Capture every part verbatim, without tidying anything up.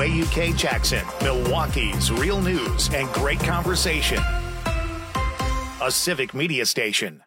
W A U K Jackson, Milwaukee's real news and great conversation. A Civic Media station.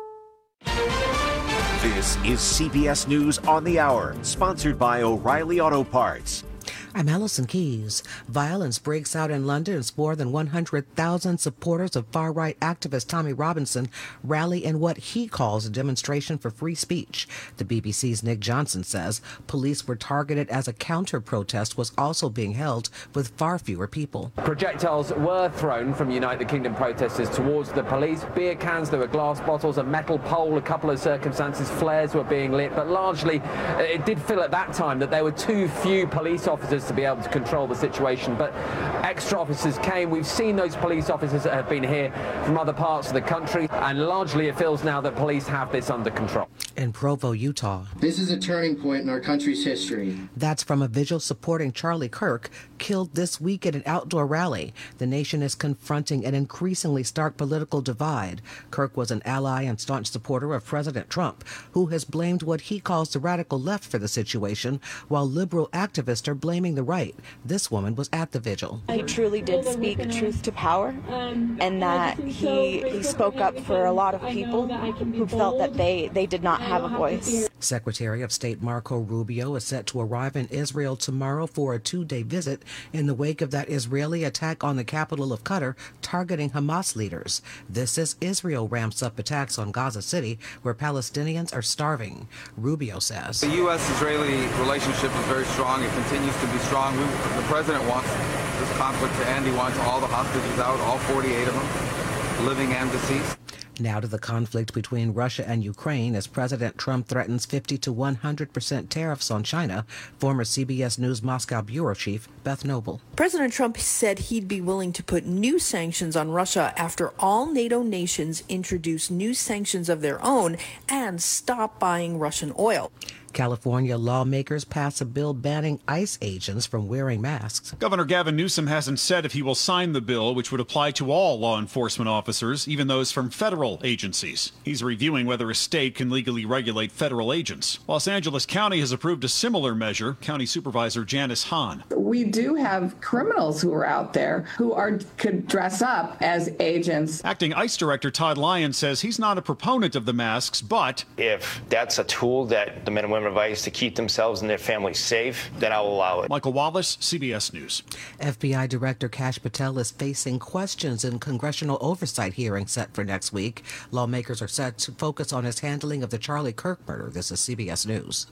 This is C B S News on the Hour, sponsored by O'Reilly Auto Parts. I'm Allison Keyes. Violence breaks out in London as more than one hundred thousand supporters of far-right activist Tommy Robinson rally in what he calls a demonstration for free speech. The B B C's Nick Johnson says police were targeted as a counter-protest was also being held with far fewer people. Projectiles were thrown from United Kingdom protesters towards the police. Beer cans, there were glass bottles, a metal pole, a couple of circumstances, flares were being lit, but largely it did feel at that time that there were too few police officers to be able to control the situation, but extra officers came. We've seen those police officers that have been here from other parts of the country, and largely it feels now that police have this under control. In Provo, Utah. This is a turning point in our country's history. That's from a vigil supporting Charlie Kirk, killed this week at an outdoor rally. The nation is confronting an increasingly stark political divide. Kirk was an ally and staunch supporter of President Trump, who has blamed what he calls the radical left for the situation, while liberal activists are blaming the right. This woman was at the vigil. He truly did speak truth to power, and that he he spoke up for a lot of people who felt that they, they did not have a voice. Secretary of State Marco Rubio is set to arrive in Israel tomorrow for a two-day visit in the wake of that Israeli attack on the capital of Qatar targeting Hamas leaders. This as Israel ramps up attacks on Gaza City, where Palestinians are starving. Rubio says the U S Israeli relationship is very strong. It continues to be strong. We, the president wants this conflict to end. He wants all the hostages out, all forty-eight of them, living and deceased. Now to the conflict between Russia and Ukraine as President Trump threatens fifty to one hundred percent tariffs on China. Former C B S News Moscow bureau chief Beth Noble. President Trump said he'd be willing to put new sanctions on Russia after all NATO nations introduce new sanctions of their own and stop buying Russian oil. California lawmakers pass a bill banning ICE agents from wearing masks. Governor Gavin Newsom hasn't said if he will sign the bill, which would apply to all law enforcement officers, even those from federal agencies. He's reviewing whether a state can legally regulate federal agents. Los Angeles County has approved a similar measure. County Supervisor Janice Hahn. We do have criminals who are out there who are could dress up as agents. Acting ICE Director Todd Lyons says he's not a proponent of the masks, but if that's a tool that the men and women of ICE to keep themselves and their families safe, then I'll allow it. Michael Wallace, C B S News. F B I Director Kash Patel is facing questions in congressional oversight hearing set for next week. Lawmakers are set to focus on his handling of the Charlie Kirk murder. This is C B S News.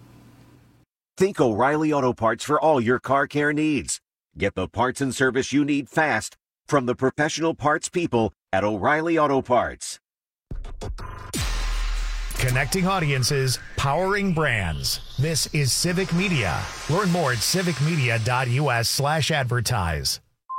Think O'Reilly Auto Parts for all your car care needs. Get the parts and service you need fast from the professional parts people at O'Reilly Auto Parts. Connecting audiences, powering brands. This is Civic Media. Learn more at civicmedia.us slash advertise.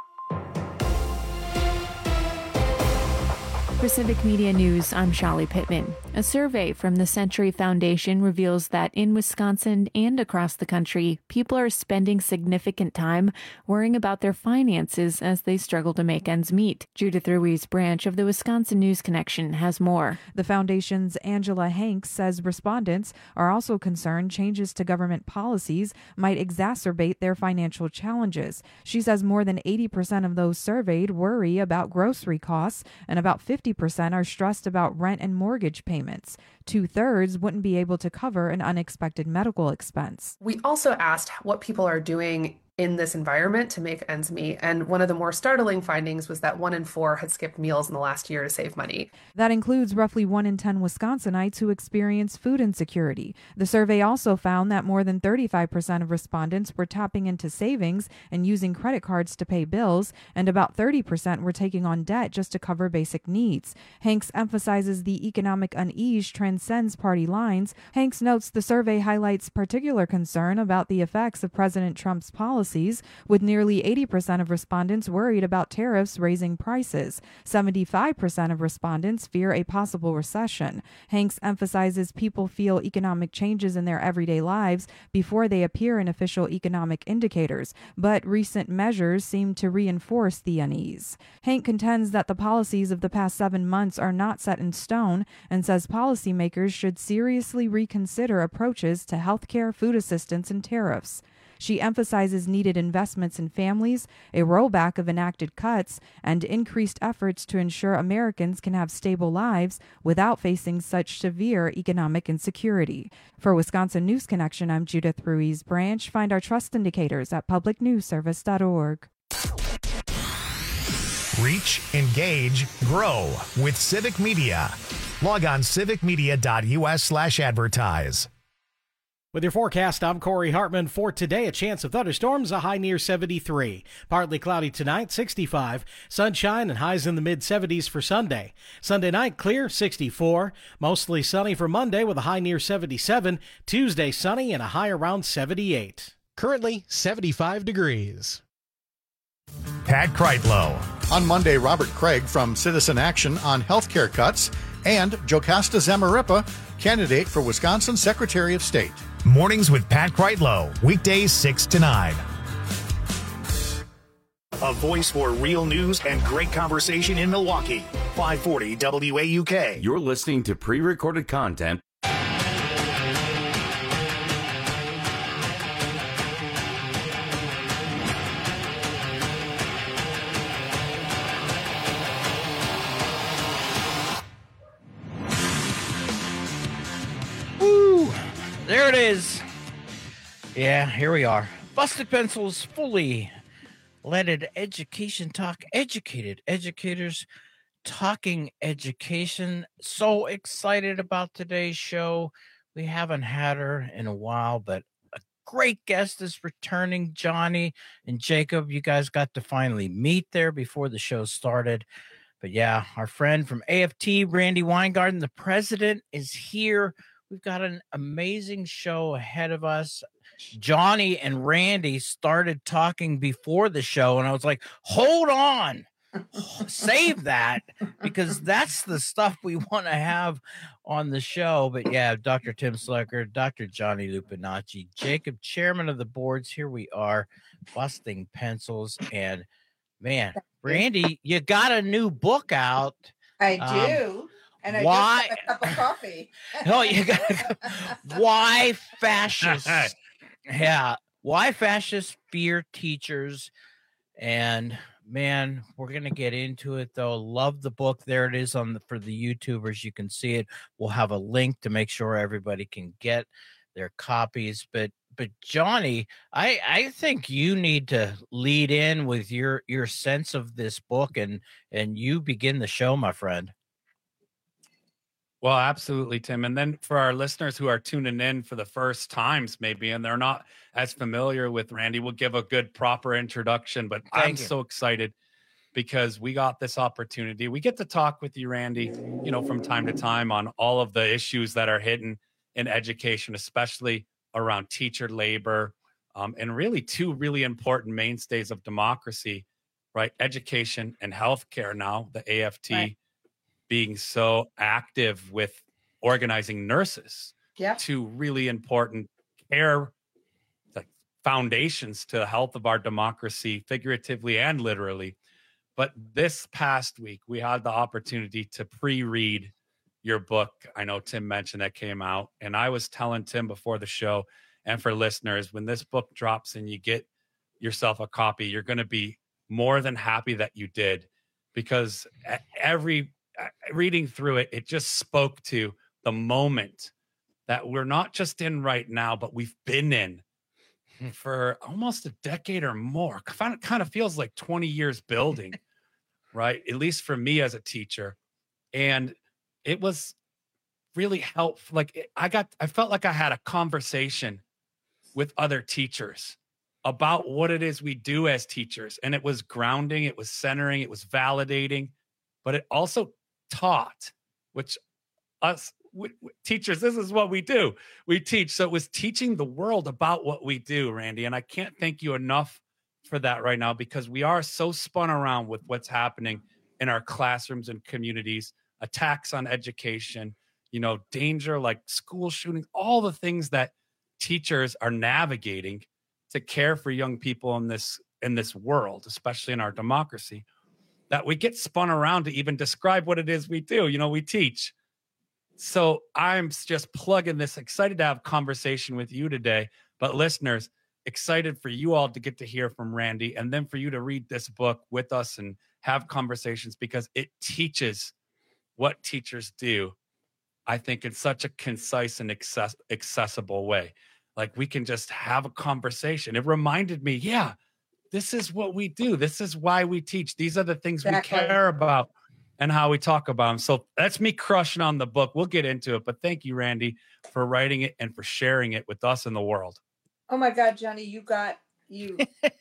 For Civic Media News, I'm Shali Pittman. A survey from the Century Foundation reveals that in Wisconsin and across the country, people are spending significant time worrying about their finances as they struggle to make ends meet. Judith Ruiz branch of the Wisconsin News Connection has more. The foundation's Angela Hanks says respondents are also concerned changes to government policies might exacerbate their financial challenges. She says more than eighty percent of those surveyed worry about grocery costs, and about fifty percent are stressed about rent and mortgage payments. Two-thirds wouldn't be able to cover an unexpected medical expense. We also asked what people are doing in this environment to make ends meet. And one of the more startling findings was that one in four had skipped meals in the last year to save money. That includes roughly one in ten Wisconsinites who experience food insecurity. The survey also found that more than thirty-five percent of respondents were tapping into savings and using credit cards to pay bills, and about thirty percent were taking on debt just to cover basic needs. Hanks emphasizes the economic unease transcends party lines. Hanks notes the survey highlights particular concern about the effects of President Trump's policies, with nearly eighty percent of respondents worried about tariffs raising prices. seventy-five percent of respondents fear a possible recession. Hanks emphasizes people feel economic changes in their everyday lives before they appear in official economic indicators, but recent measures seem to reinforce the unease. Hank contends that the policies of the past seven months are not set in stone and says policymakers should seriously reconsider approaches to health care, food assistance, and tariffs. She emphasizes needed investments in families, a rollback of enacted cuts, and increased efforts to ensure Americans can have stable lives without facing such severe economic insecurity. For Wisconsin News Connection, I'm Judith Ruiz Branch. Find our trust indicators at public news service dot org. Reach, engage, grow with Civic Media. Log on civic media dot u s slash advertise. With your forecast, I'm Corey Hartman. For today, a chance of thunderstorms, a high near seventy-three. Partly cloudy tonight, sixty-five. Sunshine and highs in the mid-seventies for Sunday. Sunday night, clear, sixty-four. Mostly sunny for Monday with a high near seventy-seven. Tuesday, sunny and a high around seventy-eight. Currently, seventy-five degrees. Pat Kreitlow. On Monday, Robert Craig from Citizen Action on healthcare cuts, and Jocasta Zamarripa, candidate for Wisconsin Secretary of State. Mornings with Pat Kreitlow, weekdays six to nine. A voice for real news and great conversation in Milwaukee. five forty W A U K. You're listening to pre-recorded content. There it is. Yeah, here we are. Busted Pencils, fully leaded education talk. Educated educators talking education. So excited about today's show. We haven't had her in a while, but a great guest is returning. Johnny and Jacob, you guys got to finally meet there before the show started. But yeah, our friend from A F T, Randi Weingarten, the president, is here. We've got an amazing show ahead of us. Johnny and Randy started talking before the show, and I was like, hold on, save that, because that's the stuff we want to have on the show. But yeah, Doctor Tim Slucker, Doctor Johnny Lupinacci, Jacob, chairman of the boards, here we are, busting pencils. And man, Randy, you got a new book out. I do. Um, And I why? just had a cup of coffee. Oh, you got to why fascists? Yeah, why fascists fear teachers? And man, we're gonna get into it though. Love the book. There it is on the for the YouTubers. You can see it. We'll have a link to make sure everybody can get their copies. But but Johnny, I I think you need to lead in with your your sense of this book, and and you begin the show, my friend. Well, absolutely, Tim. And then for our listeners who are tuning in for the first times, maybe, and they're not as familiar with Randy, we'll give a good, proper introduction. But Thank I'm you. so excited because we got this opportunity. We get to talk with you, Randy, you know, from time to time on all of the issues that are hidden in education, especially around teacher labor, um, and really two really important mainstays of democracy, right? Education and healthcare now, the A F T. Right. Being so active with organizing nurses yep. to really important care like foundations to the health of our democracy, figuratively and literally. But this past week, we had the opportunity to pre-read your book. I know Tim mentioned that came out, and I was telling Tim before the show, and for listeners, when this book drops and you get yourself a copy, you're going to be more than happy that you did, because every reading through it, it just spoke to the moment that we're not just in right now, but we've been in for almost a decade or more. It kind of feels like twenty years building, right? At least for me as a teacher. And it was really helpful. Like I got, I felt like I had a conversation with other teachers about what it is we do as teachers. And it was grounding, it was centering, it was validating, but it also taught, which us we, we, teachers, this is what we do. We teach. So it was teaching the world about what we do, Randy. And I can't thank you enough for that right now, because we are so spun around with what's happening in our classrooms and communities, attacks on education, you know, danger like school shootings, all the things that teachers are navigating to care for young people in this in this world, especially in our democracy, that we get spun around to even describe what it is we do. You know, we teach. So I'm just plugging this, excited to have a conversation with you today. But listeners, excited for you all to get to hear from Randy, and then for you to read this book with us and have conversations, because it teaches what teachers do, I think, in such a concise and access- accessible way. Like, we can just have a conversation. It reminded me, yeah, this is what we do. This is why we teach. These are the things Exactly. we care about and how we talk about them. So that's me crushing on the book. We'll get into it, but thank you, Randy, for writing it and for sharing it with us and the world. Oh my God, Johnny, you got you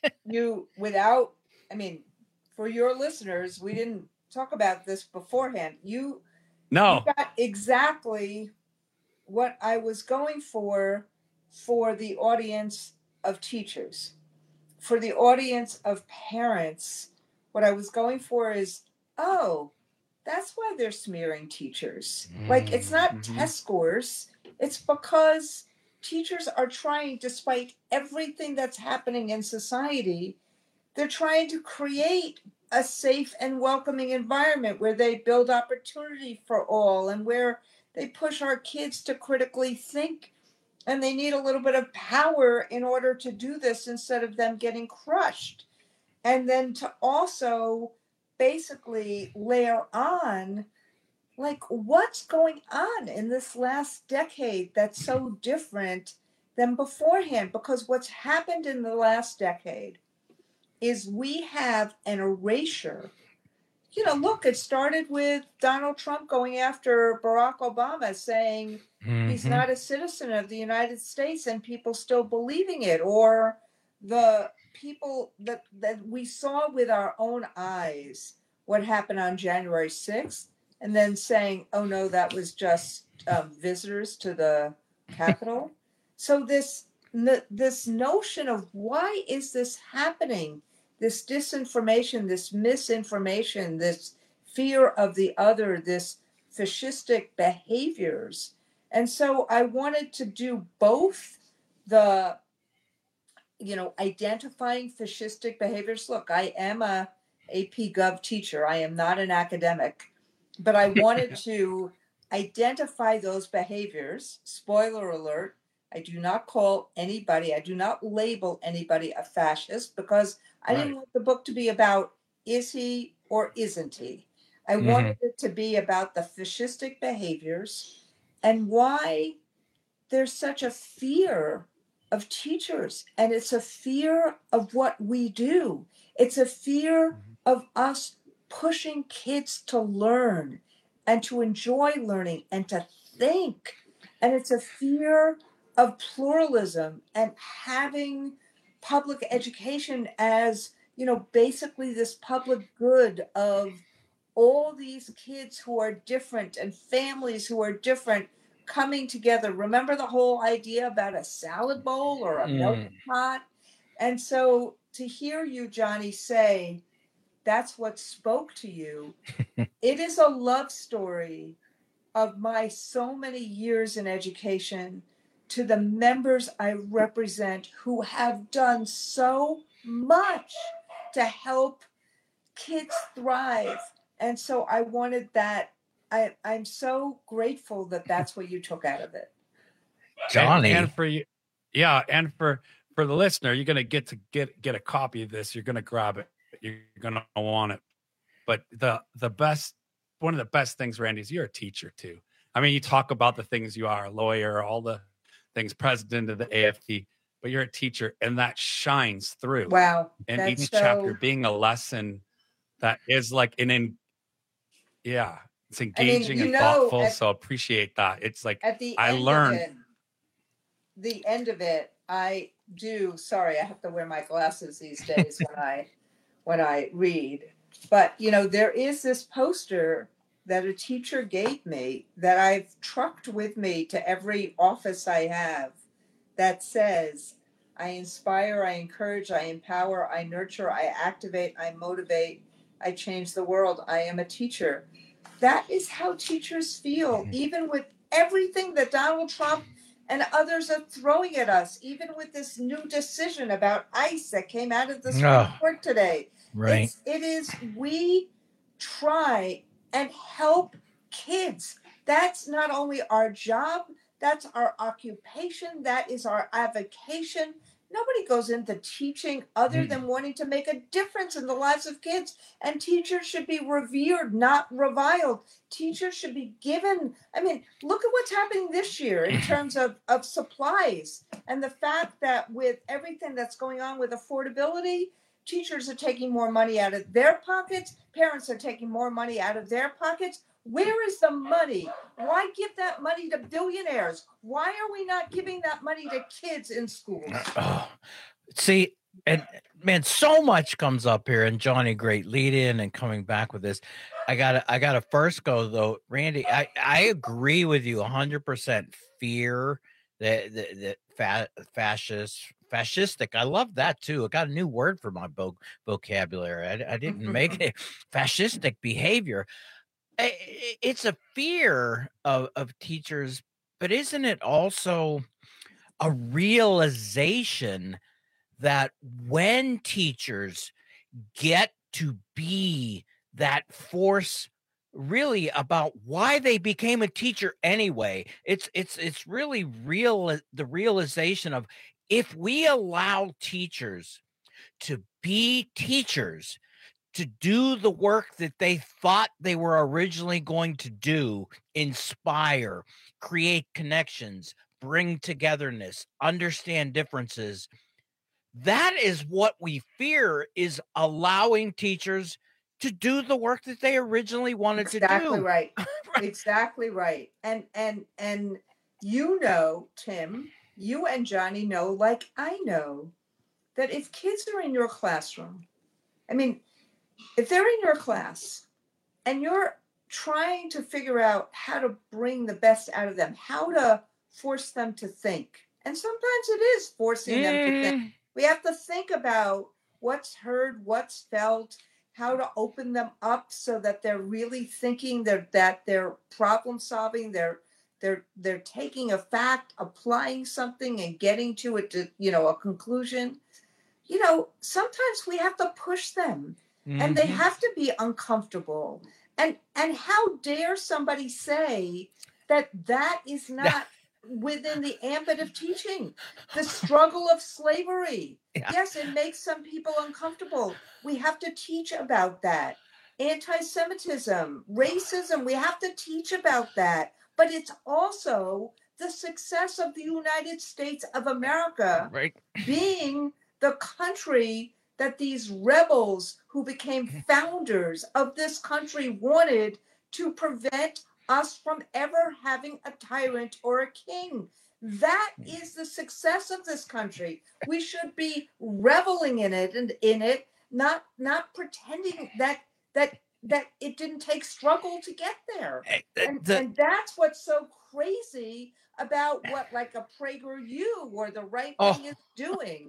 you without, I mean, for your listeners, we didn't talk about this beforehand. You, no. you got exactly what I was going for for the audience of teachers. For the audience of parents, what I was going for is, oh, that's why they're smearing teachers. Mm-hmm. Like, it's not mm-hmm. test scores. It's because teachers are trying, despite everything that's happening in society, they're trying to create a safe and welcoming environment where they build opportunity for all and where they push our kids to critically think. And they need a little bit of power in order to do this instead of them getting crushed. And then to also basically layer on, like, what's going on in this last decade that's so different than beforehand? Because what's happened in the last decade is we have an erasure. You know, look, it started with Donald Trump going after Barack Obama, saying mm-hmm. he's not a citizen of the United States, and people still believing it. Or the people that, that we saw with our own eyes what happened on January sixth, and then saying, oh, no, that was just um, visitors to the Capitol. So this, n- this notion of why is this happening? This disinformation, this misinformation, this fear of the other, this fascistic behaviors. And so I wanted to do both the, you know, identifying fascistic behaviors. Look, I am a A P Gov teacher. I am not an academic, but I wanted to identify those behaviors. Spoiler alert, I do not call anybody, I do not label anybody a fascist, because I didn't right. want the book to be about is he or isn't he. I mm-hmm. wanted it to be about the fascistic behaviors and why there's such a fear of teachers. And it's a fear of what we do. It's a fear mm-hmm. of us pushing kids to learn and to enjoy learning and to think. And it's a fear of pluralism and having public education as, you know, basically this public good of all these kids who are different and families who are different coming together. Remember the whole idea about a salad bowl or a mm. melting pot? And so to hear you, Johnny, say that's what spoke to you, it is a love story of my so many years in education to the members I represent who have done so much to help kids thrive. And so I wanted that. I, I'm so grateful that that's what you took out of it. Johnny. And, and for you, yeah, and for, for the listener, you're going to get to get, get a copy of this. You're going to grab it. You're going to want it. But the, the best, one of the best things, Randy, is you're a teacher too. I mean, you talk about the things you are, a lawyer, all the things, president of the A F T, but you're a teacher, and that shines through. Wow. And each so... chapter being a lesson that is like an, in, yeah, it's engaging I mean, and know, thoughtful. At, so appreciate that. It's like, at the I end learned. Of it, the end of it, I do, sorry, I have to wear my glasses these days when I, when I read, but you know, there is this poster that a teacher gave me that I've trucked with me to every office I have that says, I inspire, I encourage, I empower, I nurture, I activate, I motivate, I change the world. I am a teacher. That is how teachers feel, even with everything that Donald Trump and others are throwing at us, even with this new decision about ICE that came out of the Supreme oh, Court today. Right. It's, it is, we try and help kids. That's not only our job, that's our occupation, that is our avocation. Nobody goes into teaching other than wanting to make a difference in the lives of kids. And teachers should be revered, not reviled. Teachers should be given. I mean, look at what's happening this year in terms of, of supplies. And the fact that with everything that's going on with affordability, teachers are taking more money out of their pockets. Parents are taking more money out of their pockets. Where is the money? Why give that money to billionaires? Why are we not giving that money to kids in schools? Oh, see, and man, so much comes up here, and Johnny, great lead in and coming back with this. I gotta, I gotta first go though, Randy. I, I agree with you one hundred percent. Fear, the the, the fa- fascist, fascistic. I love that too. I got a new word for my vo- vocabulary. I, I didn't make it. Fascistic behavior. It's a fear of, of teachers, but isn't it also a realization that when teachers get to be that force really about why they became a teacher anyway, it's it's it's really real, the realization of if we allow teachers to be teachers, to do the work that they thought they were originally going to do, inspire, create connections, bring togetherness, understand differences. That is what we fear, is allowing teachers to do the work that they originally wanted exactly to do. Exactly right. Exactly right. And and and you know, Tim, you and Johnny know, like I know, that if kids are in your classroom, I mean, if they're in your class and you're trying to figure out how to bring the best out of them, how to force them to think, and sometimes it is forcing mm. them to think. We have to think about what's heard, what's felt, how to open them up so that they're really thinking, they're, that they're problem solving, they're they're they're taking a fact, applying something, and getting to it to, you know, a conclusion. You know, sometimes we have to push them. Mm-hmm. And they have to be uncomfortable. And and how dare somebody say that that is not within the ambit of teaching? The struggle of slavery. Yeah. Yes, it makes some people uncomfortable. We have to teach about that. Anti-Semitism, racism, we have to teach about that. But it's also the success of the United States of America, right, being the country that these rebels who became founders of this country wanted to prevent us from ever having a tyrant or a king. That is the success of this country. We should be reveling in it and in it, not not pretending that that that it didn't take struggle to get there. And, the, and that's what's so crazy about what like a PragerU or the right wing oh. is doing.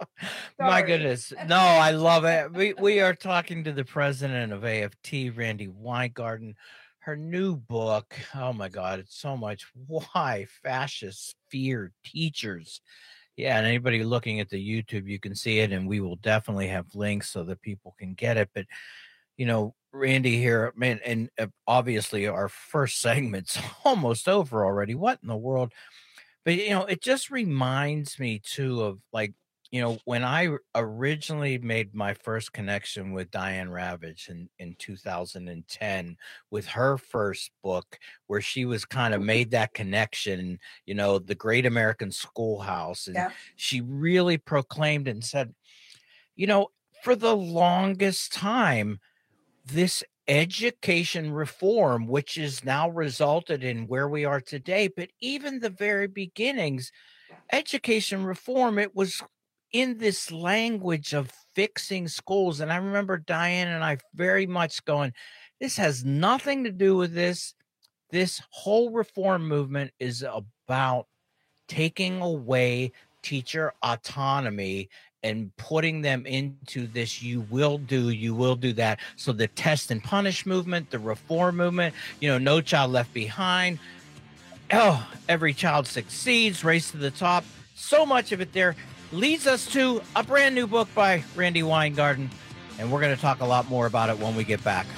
My goodness. No, I love it. We we are talking to the president of A F T, Randi Weingarten. Her new book, oh my God, it's so much. Why Fascists Fear Teachers. Yeah, and anybody looking at the YouTube, you can see it, and we will definitely have links so that people can get it. But, you know, Randy here, man, and obviously our first segment's almost over already. What in the world? But, you know, it just reminds me, too, of like, you know, when I originally made my first connection with Diane Ravitch in, in two thousand ten with her first book, where she was kind of made that connection, you know, the Great American Schoolhouse. And yeah. she really proclaimed and said, you know, for the longest time, this education reform, which is now resulted in where we are today, but even the very beginnings, education reform, it was in this language of fixing schools. And I remember Diane and I very much going, this has nothing to do with this. This whole reform movement is about taking away teacher autonomy and putting them into this, you will do, you will do that. So the test and punish movement, the reform movement, you know, No Child Left Behind. Oh, Every Child Succeeds, Race to the Top. So much of it there leads us to a brand new book by Randi Weingarten. And we're going to talk a lot more about it when we get back.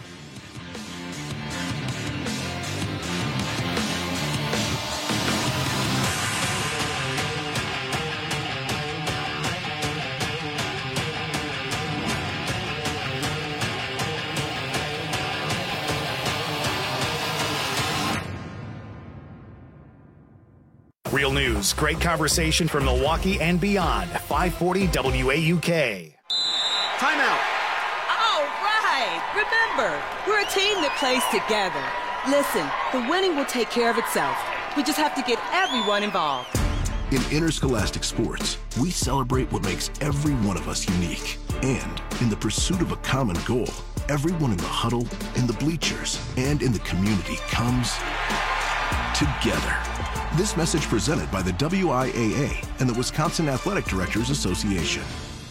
Real news, great conversation from Milwaukee and beyond. five forty W A U K. Timeout. All right. Remember, we're a team that plays together. Listen, the winning will take care of itself. We just have to get everyone involved. In interscholastic sports, we celebrate what makes every one of us unique. And in the pursuit of a common goal, everyone in the huddle, in the bleachers, and in the community comes together. This message presented by the W I A A and the Wisconsin Athletic Directors Association.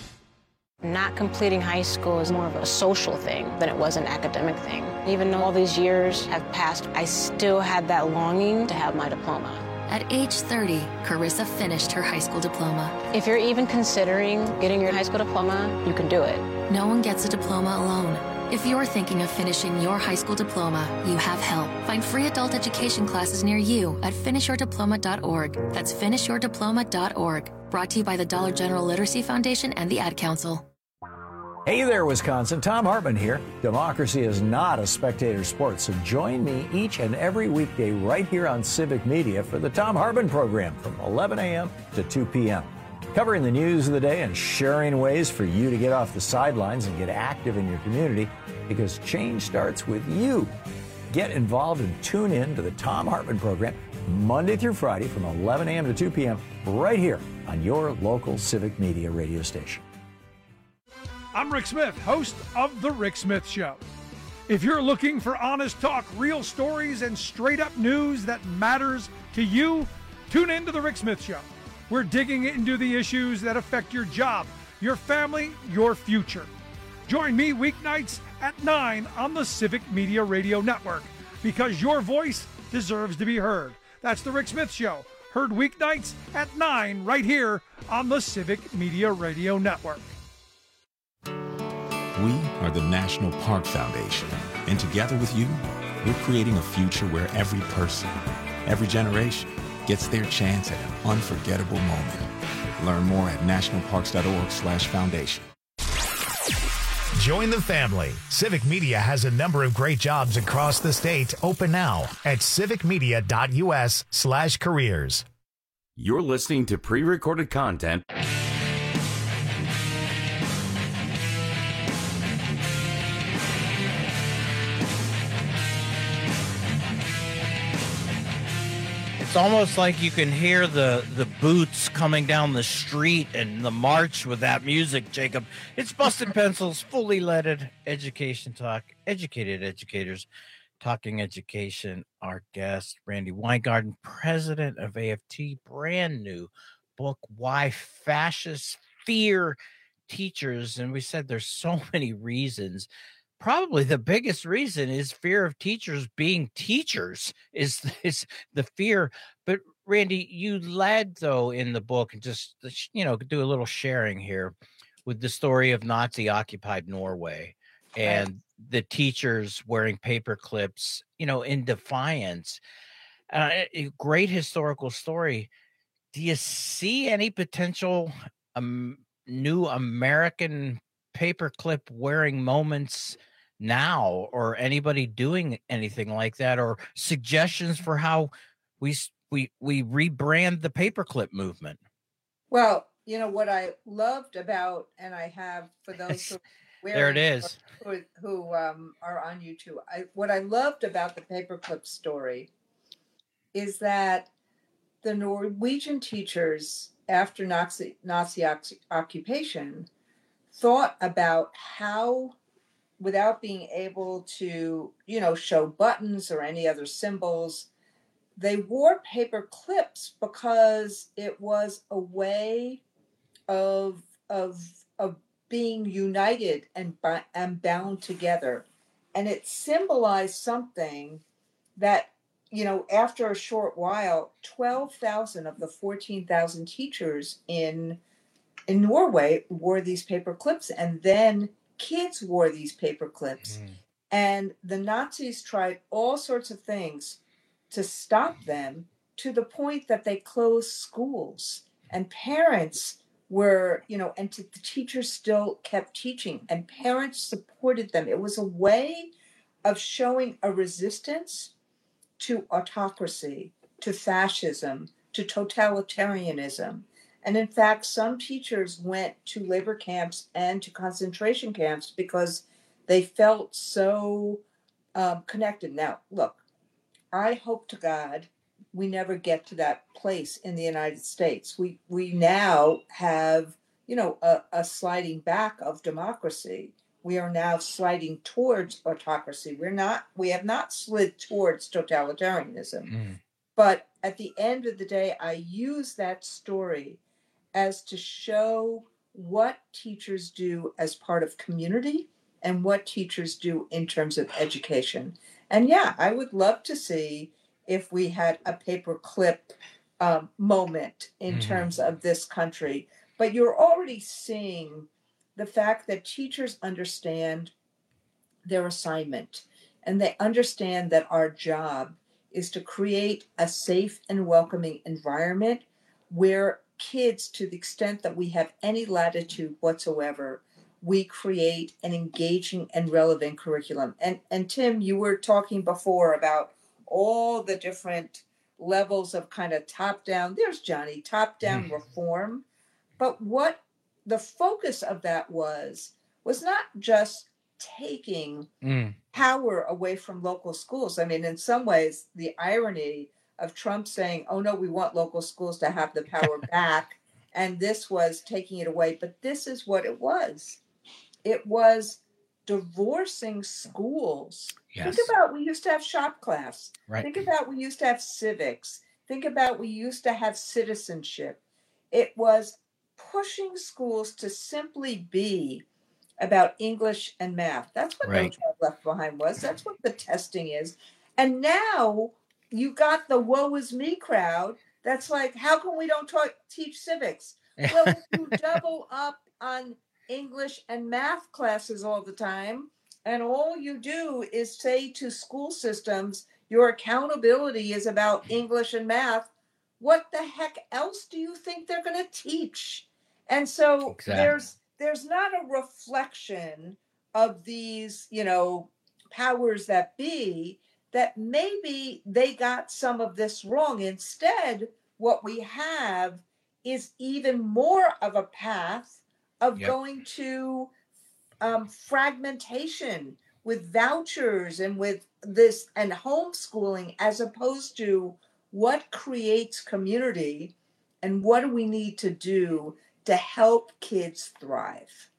Not completing high school is more of a social thing than it was an academic thing. Even though all these years have passed, I still had that longing to have my diploma. At age thirty, Carissa finished her high school diploma. If you're even considering getting your high school diploma, you can do it. No one gets a diploma alone. If you're thinking of finishing your high school diploma, you have help. Find free adult education classes near you at finish your diploma dot org. That's finish your diploma dot org. Brought to you by the Dollar General Literacy Foundation and the Ad Council. Hey there, Wisconsin. Tom Hartman here. Democracy is not a spectator sport, so join me each and every weekday right here on Civic Media for the Tom Hartman program from eleven a.m. to two p.m. Covering the news of the day and sharing ways for you to get off the sidelines and get active in your community, because change starts with you. Get involved and tune in to the Tom Hartman program Monday through Friday from eleven a.m. to two p.m. right here on your local Civic Media radio station. I'm Rick Smith, host of The Rick Smith Show. If you're looking for honest talk, real stories, and straight-up news that matters to you, tune in to The Rick Smith Show. We're digging into the issues that affect your job, your family, your future. Join me weeknights at nine on the Civic Media Radio Network, because your voice deserves to be heard. That's The Rick Smith Show, heard weeknights at nine right here on the Civic Media Radio Network. We are the National Park Foundation, and together with you, we're creating a future where every person, every generation, gets their chance at an unforgettable moment. Learn more at national parks dot org slash foundation. Join the family. Civic Media has a number of great jobs across the state open now at civic media dot u s slash careers. You're listening to pre-recorded content. It's almost like you can hear the, the boots coming down the street and the march with that music, Jacob. It's Busted Pencils, fully leaded education talk, educated educators talking education. Our guest, Randi Weingarten, president of A F T, brand new book, Why Fascists Fear Teachers. And we said there's so many reasons. Probably the biggest reason is fear of teachers being teachers is, is the fear. But Randi, you led though in the book, and just, you know, do a little sharing here with the story of Nazi occupied Norway and the teachers wearing paper clips, you know, in defiance. Uh, a great historical story. Do you see any potential um, new American paperclip wearing moments now, or anybody doing anything like that, or suggestions for how we we we rebrand the paperclip movement? Well, you know what I loved about, and I have for those who there it is who, who um, are on YouTube. I, what I loved about the paperclip story is that the Norwegian teachers, after Nazi Nazi occupation, thought about how, without being able to, you know, show buttons or any other symbols, they wore paper clips because it was a way of of of being united and and bound together, and it symbolized something that, you know, after a short while, twelve thousand of the fourteen thousand teachers in in Norway wore these paper clips, and then kids wore these paper clips. Mm. And the Nazis tried all sorts of things to stop them, to the point that they closed schools, and parents were, you know, and to, the teachers still kept teaching, and parents supported them. It was a way of showing a resistance to autocracy, to fascism, to totalitarianism. And in fact, some teachers went to labor camps and to concentration camps because they felt so um, connected. Now, look, I hope to God we never get to that place in the United States. We we now have, you know, a, a sliding back of democracy. We are now sliding towards autocracy. We're not, we have not slid towards totalitarianism. Mm. But at the end of the day, I use that story as to show what teachers do as part of community and what teachers do in terms of education. And yeah, I would love to see if we had a paperclip um, moment in mm-hmm. terms of this country. But you're already seeing the fact that teachers understand their assignment and they understand that our job is to create a safe and welcoming environment where kids, to the extent that we have any latitude whatsoever, we create an engaging and relevant curriculum. And, and Tim, you were talking before about all the different levels of kind of top-down, there's Johnny, top-down mm. reform. But what the focus of that was, was not just taking mm. power away from local schools. I mean, in some ways, the irony of Trump saying, oh, no, we want local schools to have the power back. And this was taking it away. But this is what it was. It was divorcing schools. Yes. Think about, we used to have shop class. Right. Think about, we used to have civics. Think about, we used to have citizenship. It was pushing schools to simply be about English and math. That's what right. No Child Left Behind was. That's what the testing is. And now you got the woe is me crowd that's like, how come we don't talk, teach civics? Well, if you double up on English and math classes all the time, and all you do is say to school systems, your accountability is about English and math, what the heck else do you think they're going to teach? And so exactly. there's there's not a reflection of these, you know, powers that be, that maybe they got some of this wrong. Instead, what we have is even more of a path of yep. going to um, fragmentation with vouchers and with this and homeschooling, as opposed to what creates community and what do we need to do to help kids thrive.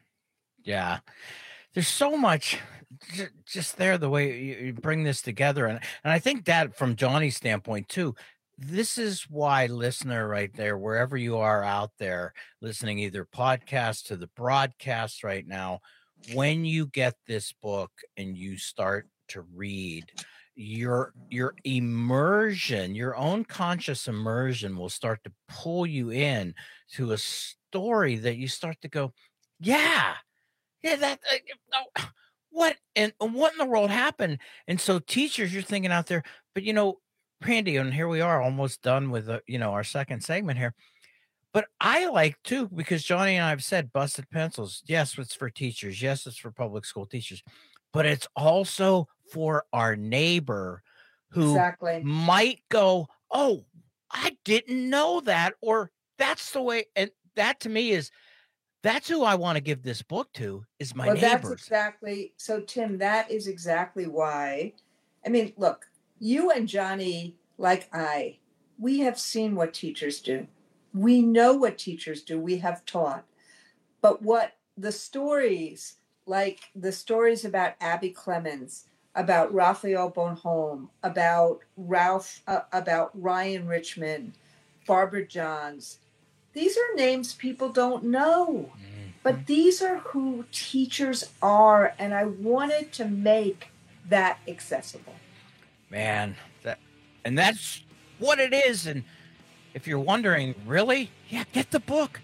Yeah, there's so much just there, the way you bring this together. And, and I think that from Johnny's standpoint too, this is why, listener right there, wherever you are out there listening, either podcast to the broadcast right now, when you get this book and you start to read, your your immersion, your own conscious immersion will start to pull you in to a story that you start to go, yeah, yeah, that, uh, oh, what, and what in the world happened? And so teachers, you're thinking out there, but you know, Randy, and here we are almost done with, uh, you know, our second segment here. But I like too, because Johnny and I have said busted pencils. Yes, it's for teachers. Yes, it's for public school teachers, but it's also for our neighbor who exactly. might go, oh, I didn't know that. Or that's the way. And that to me is, that's who I want to give this book to, is my well, neighbors. That's exactly. So Tim, that is exactly why. I mean, look, you and Johnny, like I, we have seen what teachers do. We know what teachers do. We have taught. But what the stories, like the stories about Abby Clemens, about Raphael Bonhomme, about Ralph, uh, about Ryan Richmond, Barbara Johns, these are names people don't know. Mm-hmm. But these are who teachers are. And I wanted to make that accessible. Man, that, and that's what it is. And if you're wondering, really? Yeah, get the book.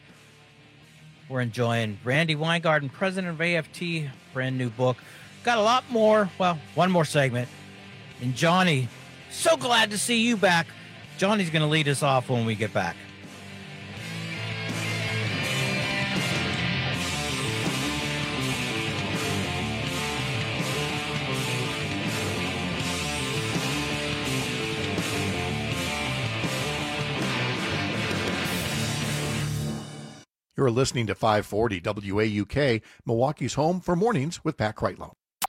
We're enjoying Randi Weingarten, president of A F T, brand new book. Got a lot more. Well, one more segment. And Johnny, so glad to see you back. Johnny's going to lead us off when we get back. You're listening to five forty W A U K, Milwaukee's home for mornings with Pat Kreitlow.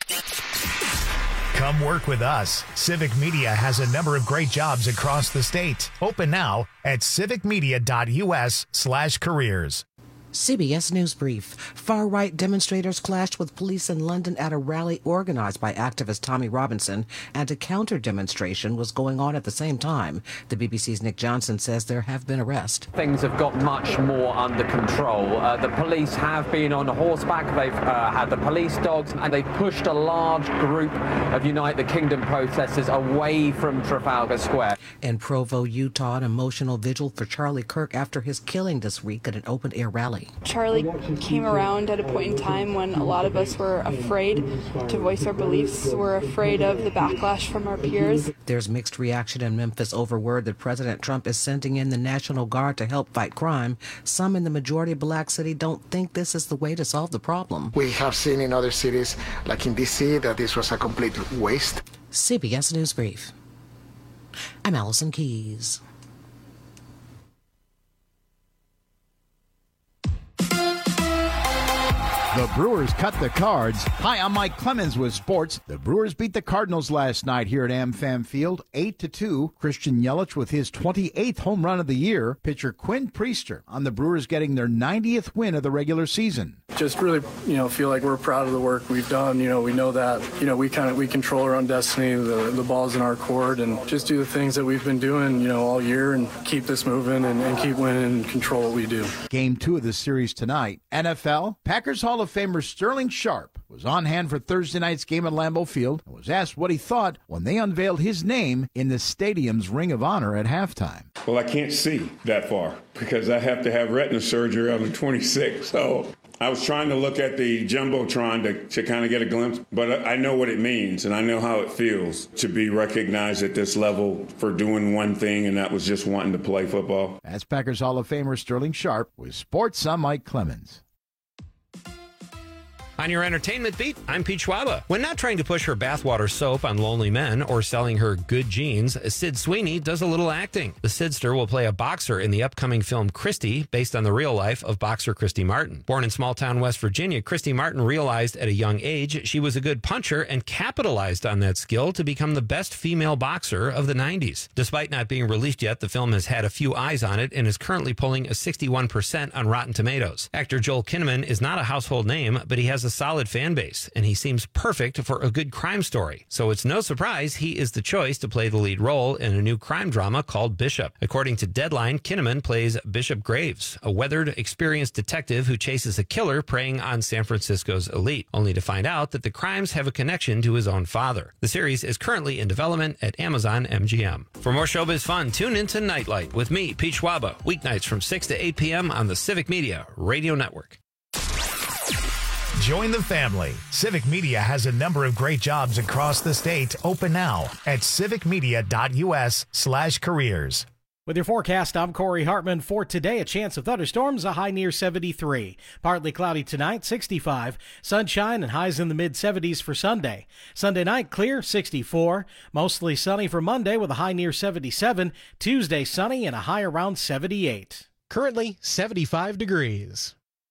Come work with us. Civic Media has a number of great jobs across the state. Open now at civicmedia.us slash careers. C B S News Brief. Far-right demonstrators clashed with police in London at a rally organized by activist Tommy Robinson, and a counter-demonstration was going on at the same time. The B B C's Nick Johnson says there have been arrests. Things have got much more under control. Uh, the police have been on horseback. They've uh, had the police dogs, and they've pushed a large group of Unite the Kingdom protesters away from Trafalgar Square. In Provo, Utah, an emotional vigil for Charlie Kirk after his killing this week at an open-air rally. Charlie came around at a point in time when a lot of us were afraid to voice our beliefs. We're afraid of the backlash from our peers. There's mixed reaction in Memphis over word that President Trump is sending in the National Guard to help fight crime. Some in the majority black city don't think this is the way to solve the problem. We have seen in other cities, like in D C, that this was a complete waste. C B S News Brief. I'm Allison Keys. The Brewers cut the cards. Hi, I'm Mike Clemens with sports. The Brewers beat the Cardinals last night here at AmFam Field, eight to two. Christian Yelich with his twenty-eighth home run of the year. Pitcher Quinn Priester on the Brewers getting their ninetieth win of the regular season. Just really, you know, feel like we're proud of the work we've done. You know, we know that, you know, we kind of, we control our own destiny. The, the ball's in our court, and just do the things that we've been doing, you know, all year and keep this moving and, and keep winning and control what we do. Game two of the series tonight. N F L, Packers Hall of Famer Sterling Sharp was on hand for Thursday night's game at Lambeau Field and was asked what he thought when they unveiled his name in the stadium's Ring of Honor at halftime. Well, I can't see that far because I have to have retina surgery on the twenty-sixth. So I was trying to look at the Jumbotron to, to kind of get a glimpse, but I know what it means and I know how it feels to be recognized at this level for doing one thing, and that was just wanting to play football. That's Packers Hall of Famer Sterling Sharp with Sports. I'm Mike Clemens. On your entertainment beat, I'm Pete Schwaba. When not trying to push her bathwater soap on lonely men or selling her good jeans, Sid Sweeney does a little acting. The Sidster will play a boxer in the upcoming film Christy, based on the real life of boxer Christy Martin. Born in small-town West Virginia, Christy Martin realized at a young age she was a good puncher and capitalized on that skill to become the best female boxer of the nineties. Despite not being released yet, the film has had a few eyes on it and is currently pulling a sixty-one percent on Rotten Tomatoes. Actor Joel Kinnaman is not a household name, but he has a solid fan base, and he seems perfect for a good crime story. So it's no surprise he is the choice to play the lead role in a new crime drama called Bishop. According to Deadline, Kinnaman plays Bishop Graves, a weathered, experienced detective who chases a killer preying on San Francisco's elite, only to find out that the crimes have a connection to his own father. The series is currently in development at Amazon M G M. For more showbiz fun, tune into Nightlight with me, Pete Schwaba, weeknights from six to eight p.m. on the Civic Media Radio Network. Join the family. Civic Media has a number of great jobs across the state. Open now at civicmedia.us slash careers. With your forecast, I'm Corey Hartman. For today, a chance of thunderstorms, a high near seventy-three. Partly cloudy tonight, sixty-five. Sunshine and highs in the mid seventies for Sunday. Sunday night, clear, sixty-four. Mostly sunny for Monday with a high near seventy-seven. Tuesday, sunny and a high around seventy-eight. Currently, seventy-five degrees.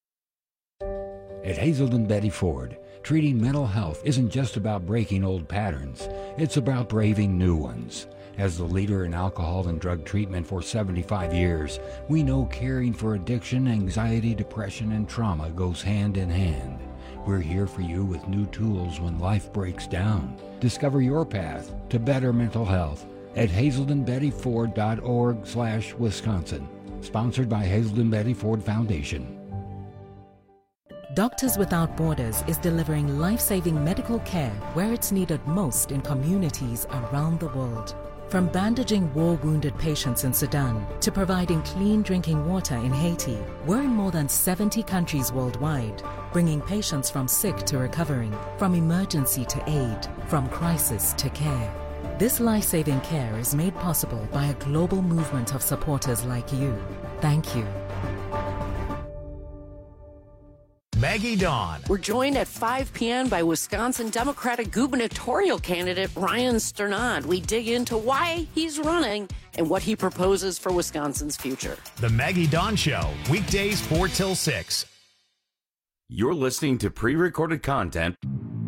At Hazelden Betty Ford, treating mental health isn't just about breaking old patterns. It's about braving new ones. As the leader in alcohol and drug treatment for seventy-five years, we know caring for addiction, anxiety, depression, and trauma goes hand in hand. We're here for you with new tools when life breaks down. Discover your path to better mental health at hazelden betty ford dot org slash Wisconsin. Sponsored by Hazelden Betty Ford Foundation. Doctors Without Borders is delivering life-saving medical care where it's needed most in communities around the world. From bandaging war-wounded patients in Sudan to providing clean drinking water in Haiti, we're in more than seventy countries worldwide, bringing patients from sick to recovering, from emergency to aid, from crisis to care. This life-saving care is made possible by a global movement of supporters like you. Thank you. Maggie Dawn. We're joined at five p.m. by Wisconsin Democratic gubernatorial candidate Ryan Sternad. We dig into why he's running and what he proposes for Wisconsin's future. The Maggie Dawn Show, weekdays four till six. You're listening to pre-recorded content.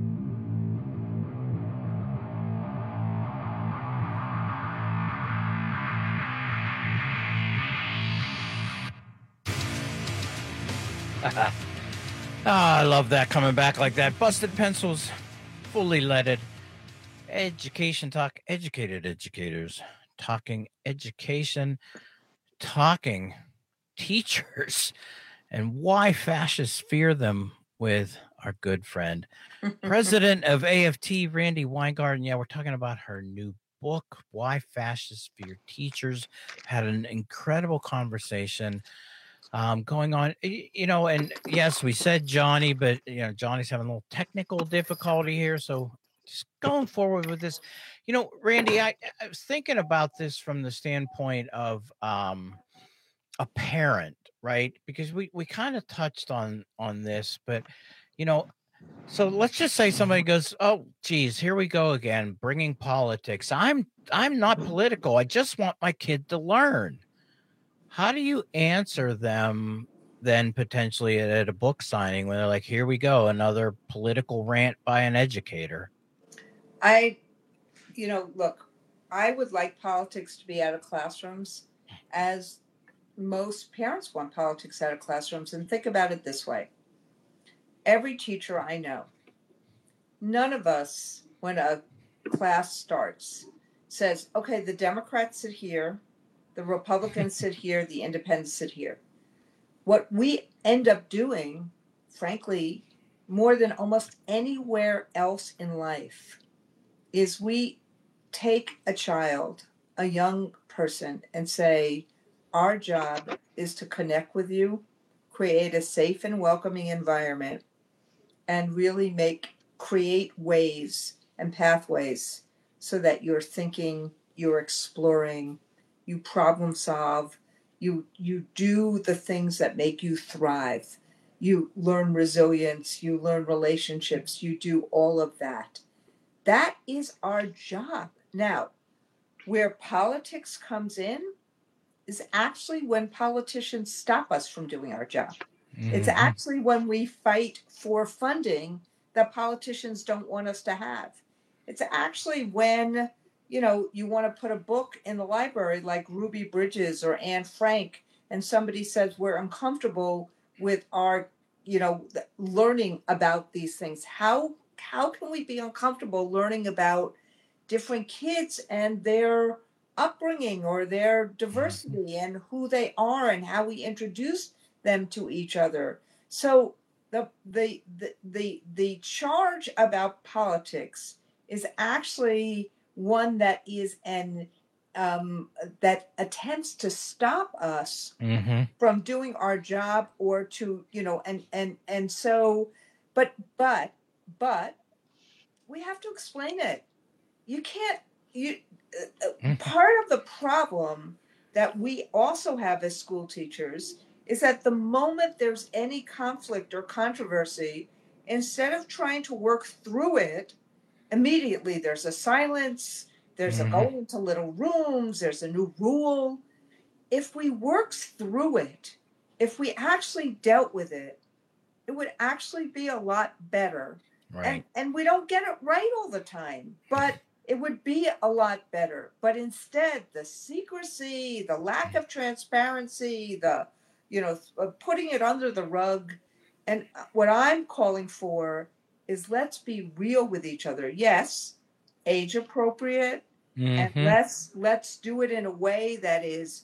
Oh, I love that coming back like that. Busted Pencils, fully leaded. Education talk, educated educators, talking education, talking teachers, and why fascists fear them with our good friend, president of A F T, Randi Weingarten. Yeah, we're talking about her new book, Why Fascists Fear Teachers. Had an incredible conversation um going on, you know, and yes, we said Johnny, but you know, Johnny's having a little technical difficulty here, so just going forward with this, you know, Randi, I, I was thinking about this from the standpoint of um a parent, right? Because we we kind of touched on on this, but you know, so let's just say somebody goes, oh geez, here we go again, bringing politics. i'm i'm not political, I just want my kid to learn. How do you answer them then potentially at, at a book signing when they're like, here we go, another political rant by an educator? I, you know, look, I would like politics to be out of classrooms, as most parents want politics out of classrooms. And think about it this way. Every teacher I know, none of us, when a class starts, says, okay, the Democrats sit here, the Republicans sit here, the independents sit here. What we end up doing, frankly, more than almost anywhere else in life, is we take a child, a young person, and say, our job is to connect with you, create a safe and welcoming environment, and really make, create ways and pathways so that you're thinking, you're exploring, you problem solve, you you do the things that make you thrive. You learn resilience, you learn relationships, you do all of that. That is our job. Now, where politics comes in is actually when politicians stop us from doing our job. Mm-hmm. It's actually when we fight for funding that politicians don't want us to have. It's actually when, you know, you want to put a book in the library like Ruby Bridges or Anne Frank, and somebody says we're uncomfortable with our, you know, learning about these things. How how can we be uncomfortable learning about different kids and their upbringing or their diversity and who they are and how we introduce them to each other? So the the the the, the charge about politics is actually one that is an um, that attempts to stop us mm-hmm. from doing our job, or to, you know, and and and so, but but but we have to explain it. You can't. You uh, mm-hmm. Part of the problem that we also have as school teachers is that the moment there's any conflict or controversy, instead of trying to work through it, immediately there's a silence, there's mm-hmm. a going into little rooms, there's a new rule. If we worked through it, if we actually dealt with it, it would actually be a lot better. Right. And, and we don't get it right all the time, but it would be a lot better. But instead, the secrecy, the lack of transparency, the, you know, putting it under the rug. And what I'm calling for is let's be real with each other. Yes, age appropriate, mm-hmm. and let's let's do it in a way that is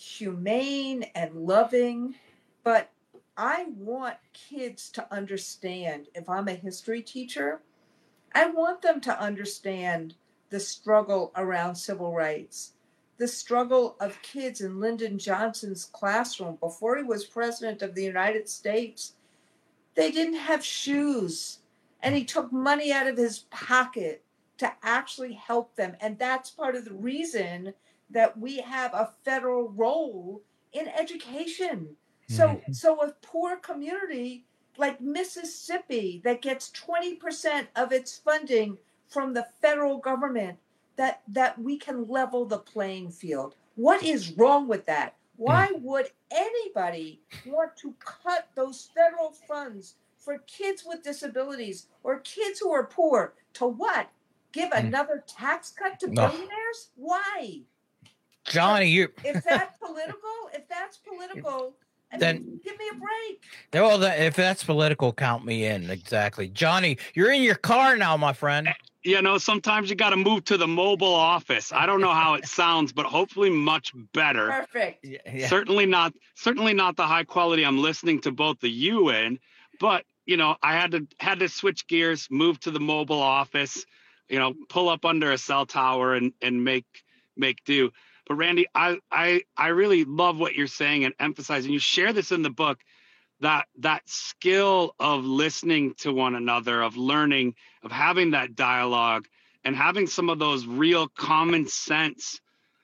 humane and loving. But I want kids to understand, if I'm a history teacher, I want them to understand the struggle around civil rights, the struggle of kids in Lyndon Johnson's classroom before he was president of the United States. They didn't have shoes, and he took money out of his pocket to actually help them. And that's part of the reason that we have a federal role in education. So, mm-hmm. so a poor community like Mississippi that gets twenty percent of its funding from the federal government, that, that we can level the playing field. What is wrong with that? Why would anybody want to cut those federal funds for kids with disabilities or kids who are poor? To what? Give another tax cut to No. billionaires? Why? Johnny, you If that's political, if that's political, I Then- mean, give me a break. well, that, if that's political, count me in. Exactly. Johnny, you're in your car now, my friend. You know, sometimes you got to move to the mobile office. I don't know how it sounds, but hopefully much better. Perfect. Yeah. Certainly not, certainly not the high quality I'm listening to both of you in, but you know, I had to had to switch gears, move to the mobile office, you know, pull up under a cell tower and and make make do. But Randy, I I I really love what you're saying and emphasizing. You share this in the book, that that skill of listening to one another, of learning, of having that dialogue, and having some of those real common sense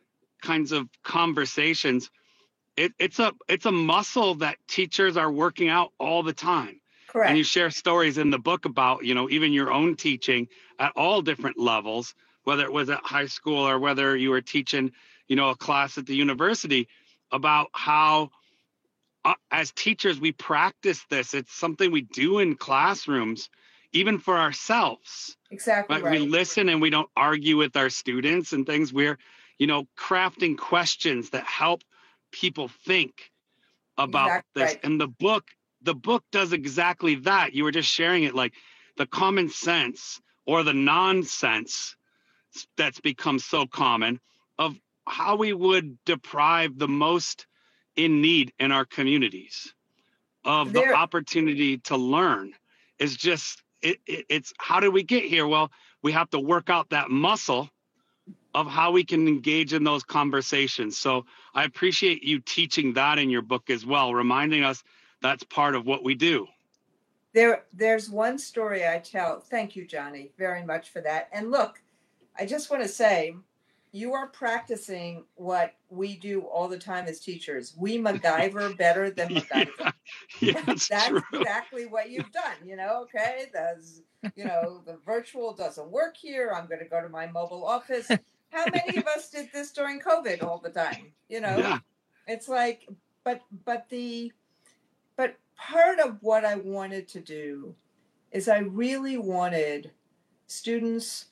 kinds of conversations. It, it's a it's a muscle that teachers are working out all the time. Correct. And you share stories in the book about, you know, even your own teaching at all different levels, whether it was at high school or whether you were teaching, you know, a class at the university, about how uh, as teachers, we practice this. It's something we do in classrooms, even for ourselves. Exactly Right? right. We listen and we don't argue with our students and things. We're, you know, crafting questions that help people think about Exactly this. right. And the book, the book does exactly that. You were just sharing it, like the common sense or the nonsense that's become so common of how we would deprive the most in need in our communities of the There- opportunity to learn. Is just it, it, it's how did we get here? Well, we have to work out that muscle of how we can engage in those conversations. So I appreciate you teaching that in your book as well, reminding us that's part of what we do. There, there's one story I tell. Thank you, Johnny, very much for that. And look, I just want to say, you are practicing what we do all the time as teachers. We MacGyver better than MacGyver. Yeah, that's, That's true. exactly what you've done. You know, okay, there's, you know, the virtual doesn't work here. I'm going to go to my mobile office. How many of us did this during COVID all the time? You know, Yeah. it's like, but, but the, but part of what I wanted to do is I really wanted students,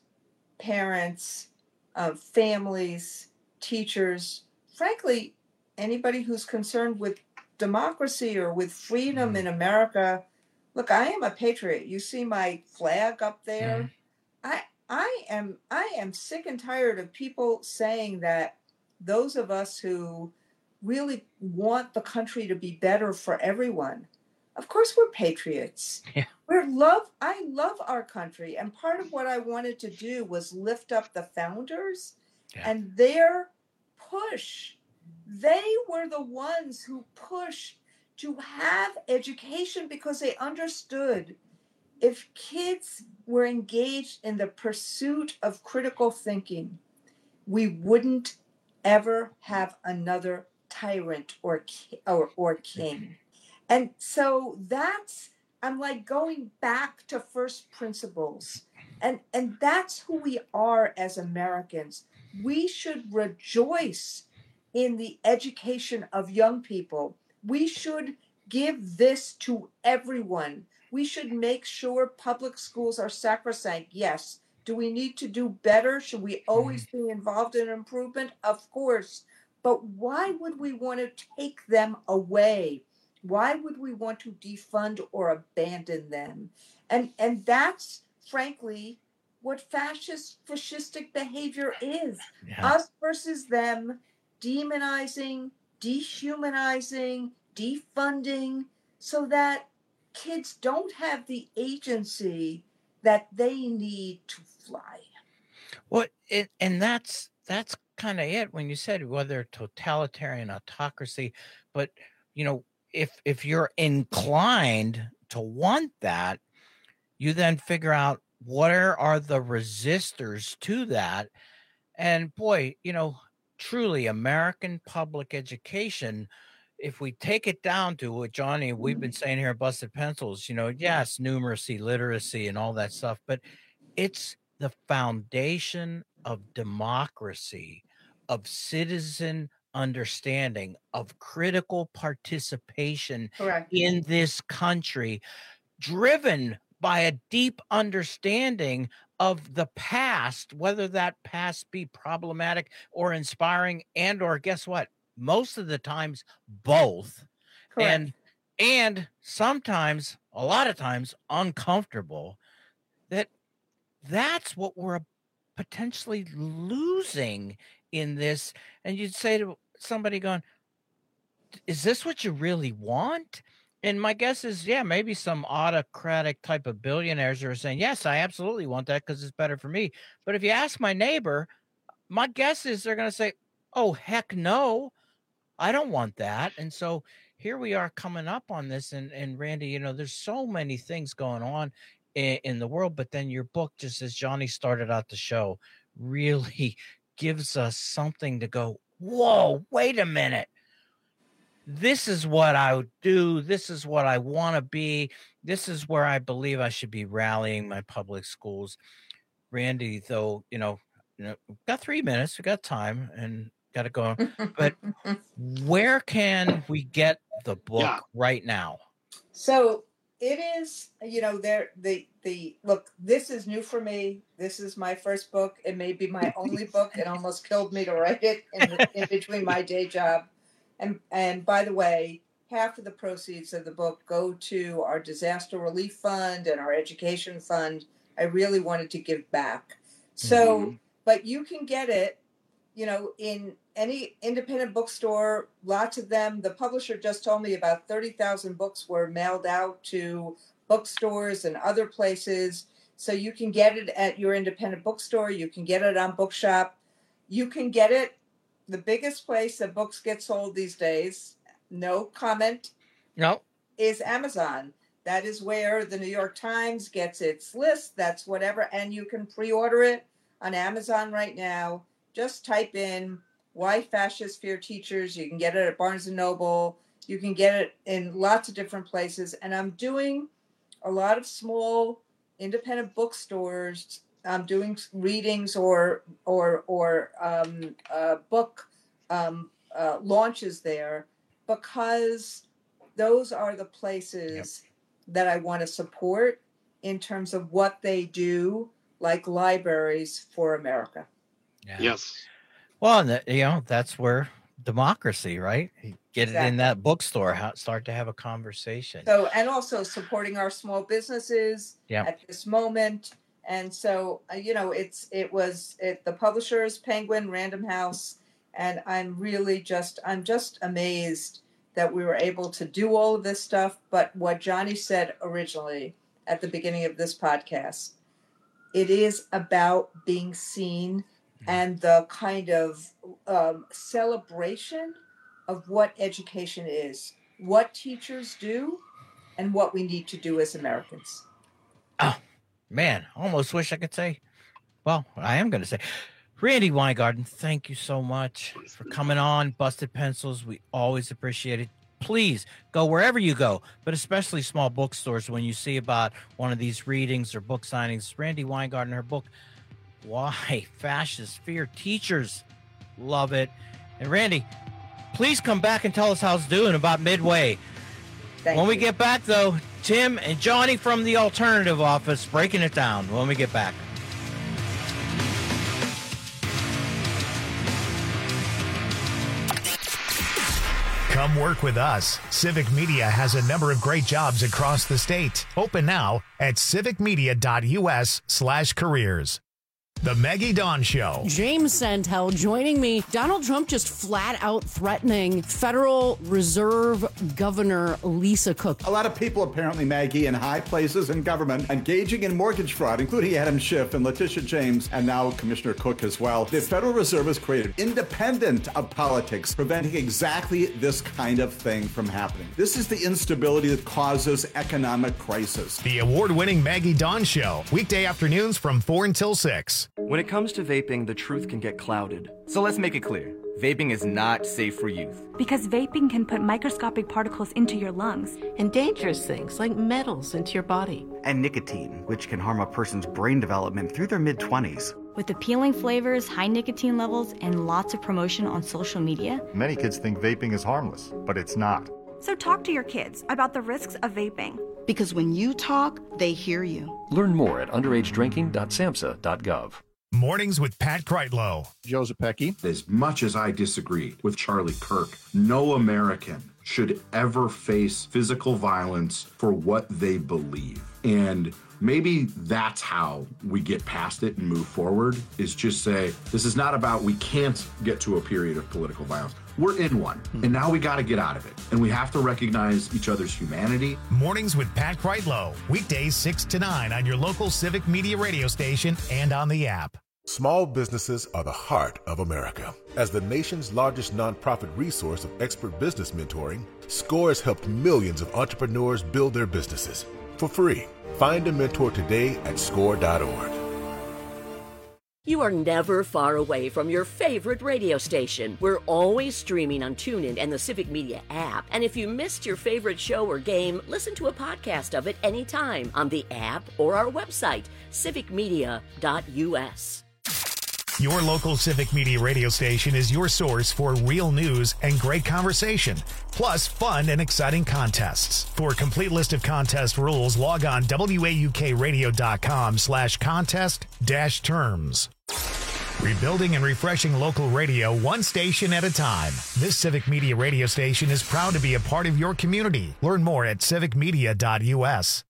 parents, uh, families, teachers, frankly, anybody who's concerned with democracy or with freedom in America. Look, I am a patriot. You see my flag up there. I I am I am sick and tired of people saying that those of us who really want the country to be better for everyone. Of course we're patriots. Yeah. We're love I love our country, and part of what I wanted to do was lift up the founders and their push. They were the ones who pushed to have education because they understood if kids were engaged in the pursuit of critical thinking, we wouldn't ever have another tyrant or ki- or, or king. And so that's, I'm like going back to first principles. And, and that's who we are as Americans. We should rejoice in the education of young people. We should give this to everyone. We should make sure public schools are sacrosanct. Yes. Do we need to do better? Should we always be involved in improvement? Of course. But why would we want to take them away? Why would we want to defund or abandon them? And and that's frankly what fascist fascistic behavior is. Yeah. Us versus them, demonizing, dehumanizing, defunding, so that kids don't have the agency that they need to fly. Well, it, and that's that's kind of it when you said whether totalitarian autocracy, but you know, if if you're inclined to want that, you then figure out what are, are the resistors to that. And boy, you know, truly American public education if we take it down to what Johnny, we've been saying here at Busted Pencils, you know, yes, numeracy, literacy, and all that stuff, but it's the foundation of democracy, of citizen understanding, of critical participation Correct. in this country, driven by a deep understanding of the past, whether that past be problematic or inspiring, and or guess what? Most of the times, both. Correct. And and sometimes, a lot of times, uncomfortable. That that's what we're potentially losing in this. And you'd say to somebody going, is this what you really want? And my guess is, yeah, maybe some autocratic type of billionaires are saying, yes, I absolutely want that because it's better for me. But if you ask my neighbor, my guess is they're going to say, oh, heck no, I don't want that. And so here we are coming up on this. And, and Randy, you know, there's so many things going on in, in the world. But then your book, just as Johnny started out the show, really gives us something to go, whoa, wait a minute. This is what I would do. This is what I want to be. This is where I believe I should be rallying my public schools. Randy, though, you know, you know, we've got three minutes. We got time and got to go. But where can we get the book yeah. right now? So it is, you know, there the the look. This is new for me. This is my first book. It may be my only book. It almost killed me to write it in, the, in between my day job. And and by the way, half of the proceeds of the book go to our disaster relief fund and our education fund. I really wanted to give back. So, mm-hmm. but you can get it, you know, in any independent bookstore, lots of them. The publisher just told me about thirty thousand books were mailed out to bookstores and other places. So you can get it at your independent bookstore. You can get it on Bookshop. You can get it. The biggest place that books get sold these days, no comment, no, is Amazon. That is where the New York Times gets its list. That's whatever. And you can pre-order it on Amazon right now. Just type in Why Fascists Fear Teachers. You can get it at Barnes and Noble. You can get it in lots of different places. And I'm doing a lot of small independent bookstores. I'm doing readings or or or um, uh, book um, uh, launches there because those are the places yep. that I want to support in terms of what they do, like libraries for America. Yeah. Yes. Well, and the, you know, that's where democracy, right? Get exactly. it in that bookstore, ha- start to have a conversation. So, and also supporting our small businesses yep. at this moment. And so, uh, you know, it's it was it, the publishers, Penguin, Random House, and I'm really just I'm just amazed that we were able to do all of this stuff. But what Johnny said originally at the beginning of this podcast, it is about being seen and the kind of um, celebration of what education is, what teachers do, and what we need to do as Americans. Oh. Man, almost wish I could say, well, I am going to say, Randy Weingarten, thank you so much for coming on Busted Pencils. We always appreciate it. Please go wherever you go, but especially small bookstores when you see about one of these readings or book signings. Randy Weingarten, her book, Why Fascists Fear Teachers. Love it. And Randy, please come back and tell us how it's doing about Midway. Thank when you. we get back, though, Tim and Johnny from the Alternative Office breaking it down when we get back. Come work with us. Civic Media has a number of great jobs across the state. Open now at civicmedia.us slash careers. The Maggie Dawn Show. James Santel joining me. Donald Trump just flat out threatening Federal Reserve Governor Lisa Cook. A lot of people apparently, Maggie, in high places in government engaging in mortgage fraud, including Adam Schiff and Letitia James, and now Commissioner Cook as well. The Federal Reserve is created independent of politics, preventing exactly this kind of thing from happening. This is the instability that causes economic crisis. The award-winning Maggie Dawn Show. Weekday afternoons from four until six. When it comes to vaping, the truth can get clouded. So let's make it clear. Vaping is not safe for youth. Because vaping can put microscopic particles into your lungs. And dangerous things like metals into your body. And nicotine, which can harm a person's brain development through their mid-twenties. With appealing flavors, high nicotine levels, and lots of promotion on social media. Many kids think vaping is harmless, but it's not. So talk to your kids about the risks of vaping. Because when you talk, they hear you. Learn more at underage drinking dot samhsa dot gov. Mornings with Pat Kreitlow. Joe Zepecki. As much as I disagree with Charlie Kirk, no American should ever face physical violence for what they believe. And maybe that's how we get past it and move forward, is just say, this is not about we can't get to a period of political violence. We're in one, and now we got to get out of it. And we have to recognize each other's humanity. Mornings with Pat Kreitlow. Weekdays six to nine on your local Civic Media radio station and on the app. Small businesses are the heart of America. As the nation's largest nonprofit resource of expert business mentoring, SCORE has helped millions of entrepreneurs build their businesses for free. Find a mentor today at score dot org. You are never far away from your favorite radio station. We're always streaming on TuneIn and the Civic Media app. And if you missed your favorite show or game, listen to a podcast of it anytime on the app or our website, civic media dot u s. Your local Civic Media radio station is your source for real news and great conversation, plus fun and exciting contests. For a complete list of contest rules, log on W A U K radio dot com slash contest dash terms. Rebuilding and refreshing local radio one station at a time. This Civic Media radio station is proud to be a part of your community. Learn more at civic media dot u s.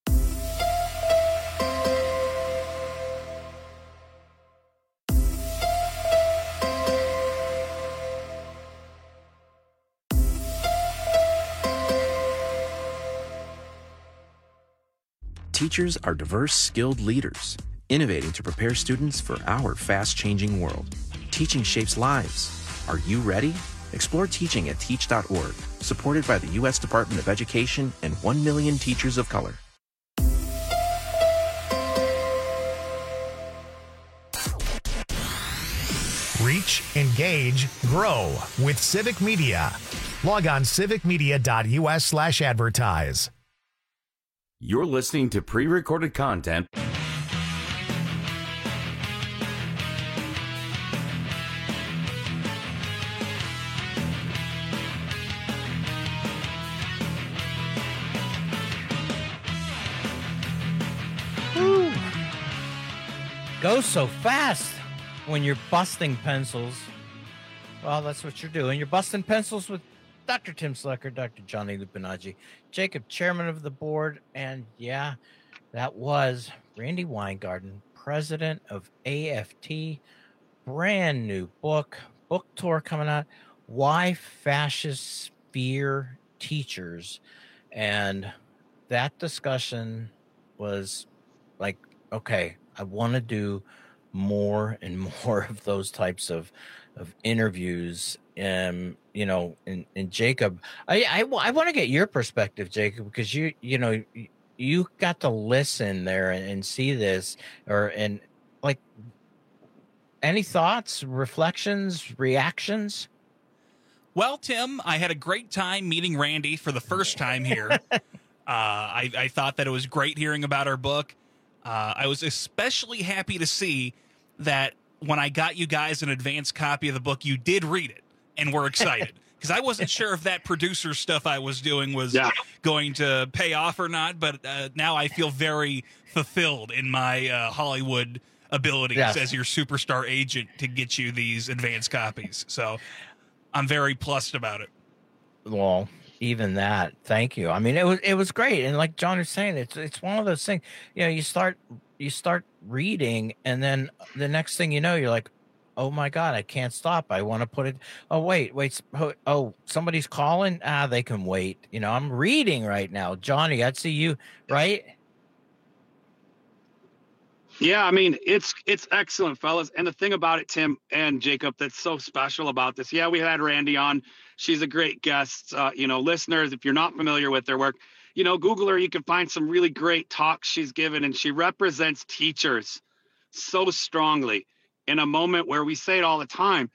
Teachers are diverse, skilled leaders, innovating to prepare students for our fast-changing world. Teaching shapes lives. Are you ready? Explore teaching at teach dot org, supported by the U S Department of Education and one million teachers of color. Reach, engage, grow with Civic Media. Log on civic media dot u s slash advertise. You're listening to pre-recorded content. Woo. Goes so fast when you're busting pencils. Well, that's what you're doing. You're busting pencils with Doctor Tim Slecker, Doctor Johnny Lupinaggi, Jacob, chairman of the board, and yeah, that was Randy Weingarten, president of A F T. Brand new book, book tour coming out, Why Fascists Fear Teachers. And that discussion was like, okay, I want to do more and more of those types of, of interviews. Um, you know, and, and Jacob, I, I, I want to get your perspective, Jacob, because you, you know, you got to listen there and, and see this, or, and like, any thoughts, reflections, reactions? Well, Tim, I had a great time meeting Randy for the first time here. uh, I, I thought that it was great hearing about our book. Uh, I was especially happy to see that when I got you guys an advance copy of the book, you did read it and were excited. Because I wasn't sure if that producer stuff I was doing was yeah. going to pay off or not, but uh, now I feel very fulfilled in my uh, Hollywood abilities yes. as your superstar agent to get you these advance copies. So I'm very plussed about it. Well, even that, thank you. I mean, it was it was great, and like John was saying, it's it's one of those things. You know, you start you start reading, and then the next thing you know, you're like, oh my God, I can't stop. I want to put it. Oh wait, wait. Oh, somebody's calling. Ah, they can wait. You know, I'm reading right now, Johnny. I see you, right? Yeah, I mean, it's it's excellent, fellas. And the thing about it, Tim and Jacob, that's so special about this. Yeah, we had Randy on. She's a great guest. Uh, you know, listeners, if you're not familiar with their work, you know, Google her. You can find some really great talks she's given, and she represents teachers so strongly in a moment where we say it all the time.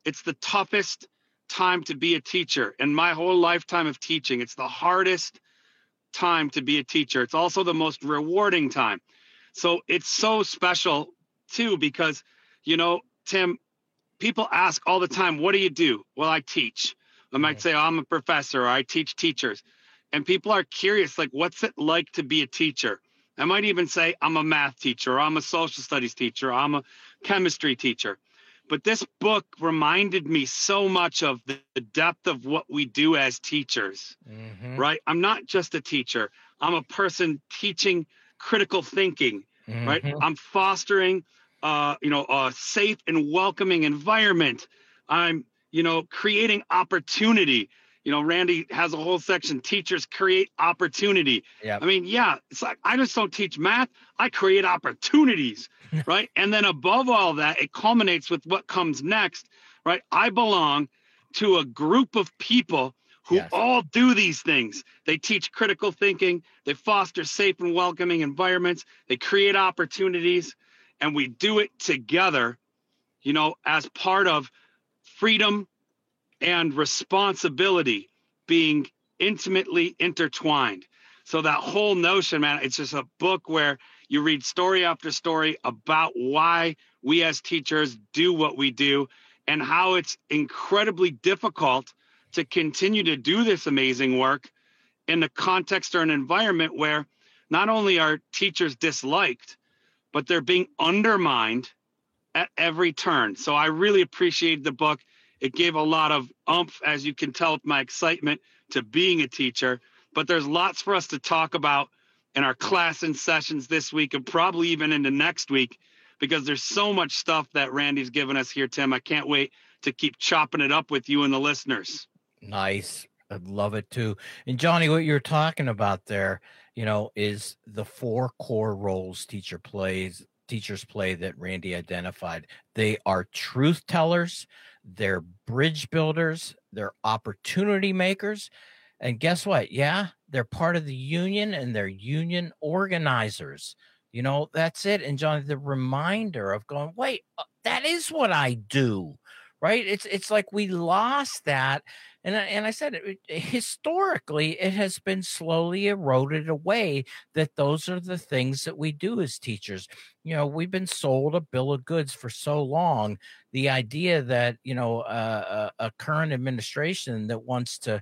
it's the toughest time to be a teacher. In my whole lifetime of teaching, it's the hardest time to be a teacher. It's also the most rewarding time. So it's so special too, because, you know, Tim, people ask all the time, what do you do? Well, I teach. I might say, oh, I'm a professor, or I teach teachers. And people are curious, like, what's it like to be a teacher? I might even say, I'm a math teacher, or I'm a social studies teacher, or I'm a chemistry teacher. But this book reminded me so much of the, the depth of what we do as teachers, mm-hmm. right? I'm not just a teacher. I'm a person teaching critical thinking, mm-hmm. right? I'm fostering, uh, you know, a safe and welcoming environment. I'm, you know, creating opportunity. You know, Randy has a whole section, teachers create opportunity. Yep. I mean, yeah, it's like, I just don't teach math. I create opportunities, right? And then above all that, it culminates with what comes next, right? I belong to a group of people who yes. all do these things. They teach critical thinking. They foster safe and welcoming environments. They create opportunities, and we do it together, you know, as part of freedom and responsibility being intimately intertwined. So that whole notion, man, it's just a book where you read story after story about why we as teachers do what we do and how it's incredibly difficult to continue to do this amazing work in the context or an environment where not only are teachers disliked, but they're being undermined at every turn. So I really appreciate the book. It gave a lot of oomph, as you can tell, with my excitement to being a teacher. But there's lots for us to talk about in our class and sessions this week, and probably even into next week, because there's so much stuff that Randy's given us here, Tim. I can't wait to keep chopping it up with you and the listeners. Nice. I love it too. And Johnny, what you're talking about there, you know, is the four core roles teacher plays, teachers play that Randy identified. They are truth tellers, they're bridge builders, they're opportunity makers. And guess what? Yeah, they're part of the union and they're union organizers. You know, that's it. And Johnny, the reminder of going, wait, that is what I do, right? It's it's like we lost that. And, and I said, it, historically, it has been slowly eroded away that those are the things that we do as teachers. You know, we've been sold a bill of goods for so long. The idea that, you know, uh, a, a current administration that wants to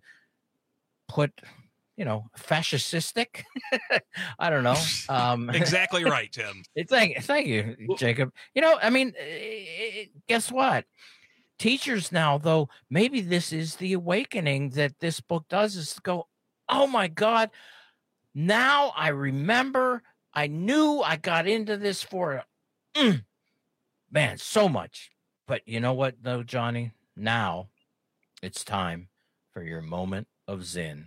put, you know, fascistic, I don't know. Um, exactly right, Tim. Thank, thank you, Jacob. You know, I mean, it, guess what? Teachers now, though, maybe this is the awakening that this book does, is to go, oh my God, now I remember, I knew I got into this for, mm, man, so much. But you know what, though, Johnny? Now it's time for your moment of Zen.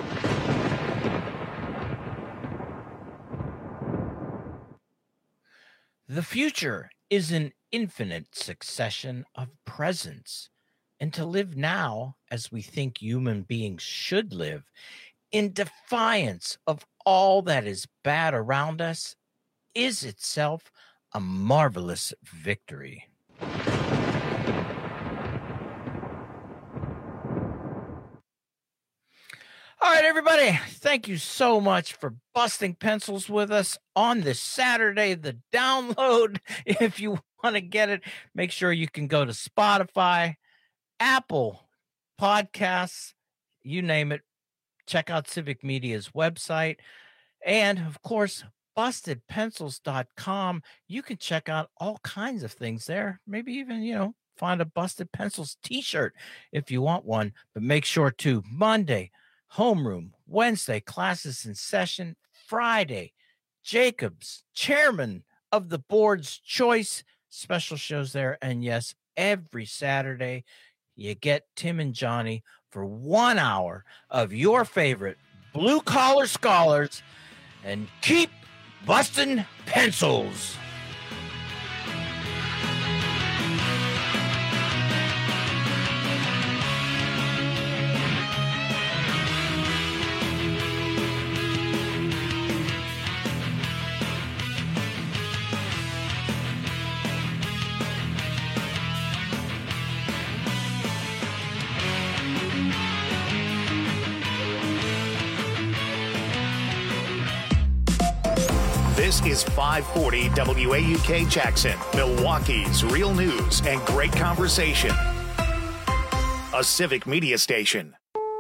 The future is an infinite succession of presents, and to live now as we think human beings should live, in defiance of all that is bad around us, is itself a marvelous victory. All right, everybody, thank you so much for busting pencils with us on this Saturday. The download, if you want to get it, make sure you can go to Spotify, Apple Podcasts, you name it. Check out Civic Media's website. And, of course, busted pencils dot com. You can check out all kinds of things there. Maybe even, you know, find a Busted Pencils t-shirt if you want one. But make sure to Monday, homeroom, Wednesday, classes in session, Friday, Jacob's chairman of the board's choice, special shows there. And yes, every Saturday you get Tim and Johnny for one hour of your favorite blue collar scholars, and keep busting pencils. This is five forty W A U K Jackson, Milwaukee's real news and great conversation. A Civic Media station.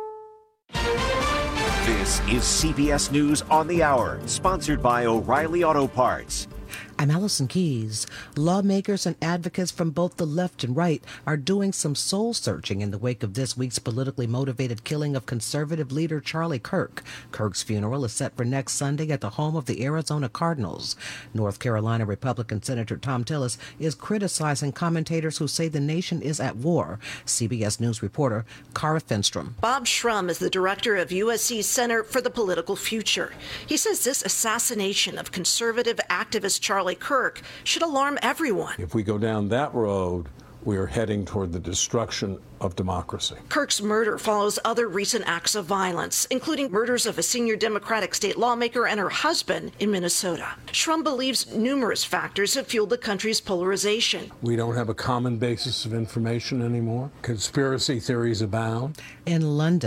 This is C B S News on the Hour, sponsored by O'Reilly Auto Parts. I'm Allison Keys. Lawmakers and advocates from both the left and right are doing some soul searching in the wake of this week's politically motivated killing of conservative leader Charlie Kirk. Kirk's funeral is set for next Sunday at the home of the Arizona Cardinals. North Carolina Republican Senator Tom Tillis is criticizing commentators who say the nation is at war. C B S News reporter Cara Finstrom. Bob Shrum is the director of U S C's Center for the Political Future. He says this assassination of conservative activist Charlie Kirk should alarm everyone. If we go down that road, we are heading toward the destruction of democracy. Kirk's murder follows other recent acts of violence, including murders of a senior Democratic state lawmaker and her husband in Minnesota. Shrum believes numerous factors have fueled the country's polarization. We don't have a common basis of information anymore. Conspiracy theories abound. In London,